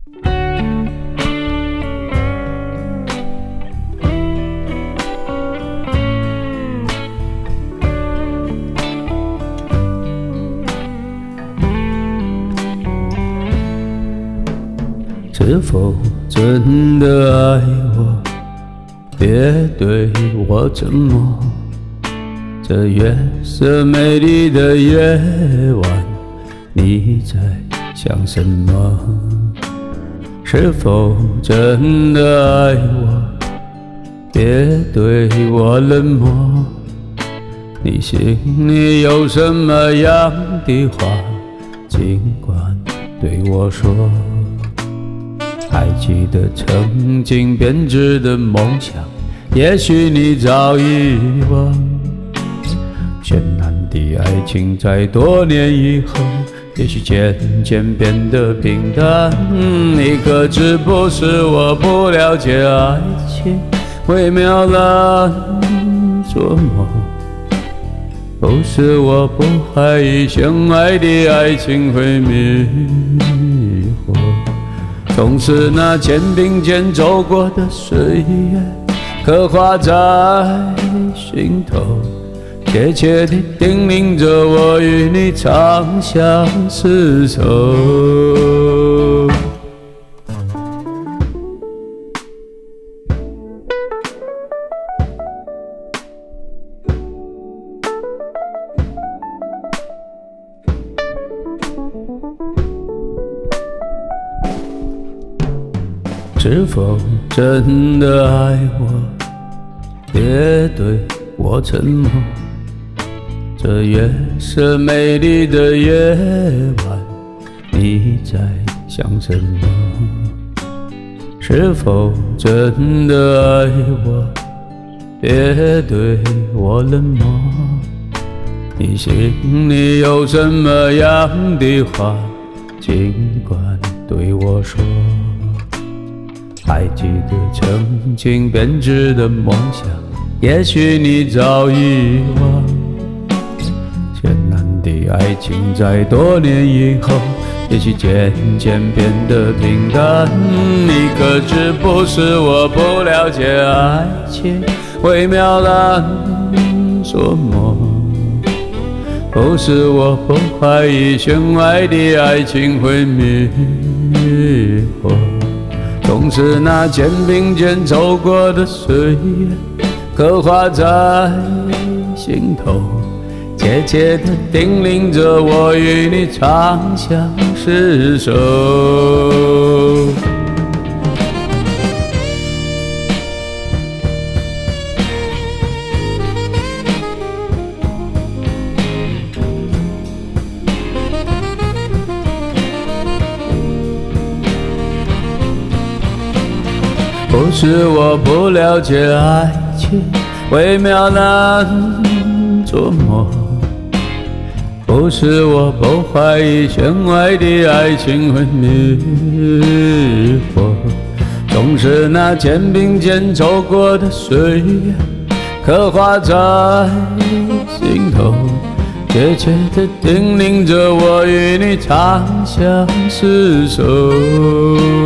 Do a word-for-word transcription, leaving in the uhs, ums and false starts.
是否真的爱我？别对我沉默。这月色美丽的夜晚，你在想什么？是否真的爱我？别对我冷漠。你心里有什么样的话，尽管对我说。还记得曾经编织的梦想，也许你早已遗忘。绚烂的爱情在多年以后，也许渐渐变得平淡。你可知不是我不了解爱情微妙难琢磨，不是我不怀疑相爱的爱情会迷惑。总是那肩并肩走过的岁月，刻画在心头，切切地叮咛着我与你长相厮守。是否真的爱我？别对我沉默。这月色美丽的夜晚，你在想什么？是否真的爱我？别对我冷漠。你心里有什么样的话，尽管对我说。还记得曾经编织的梦想，也许你早已遗忘。绚烂的爱情在多年以后，也许渐渐变得平淡。你可知不是我不了解爱情微妙难琢磨，不是我不怀疑相爱的爱情会迷惑。总是那肩并肩走过的岁月，刻画在心头，切切地叮咛着我与你长相厮守。不是我不了解爱情微妙难琢磨，不是我不怀疑相爱的爱情会迷惑。总是那肩并肩走过的岁月，刻画在心头，切切地叮咛着我与你长相厮守。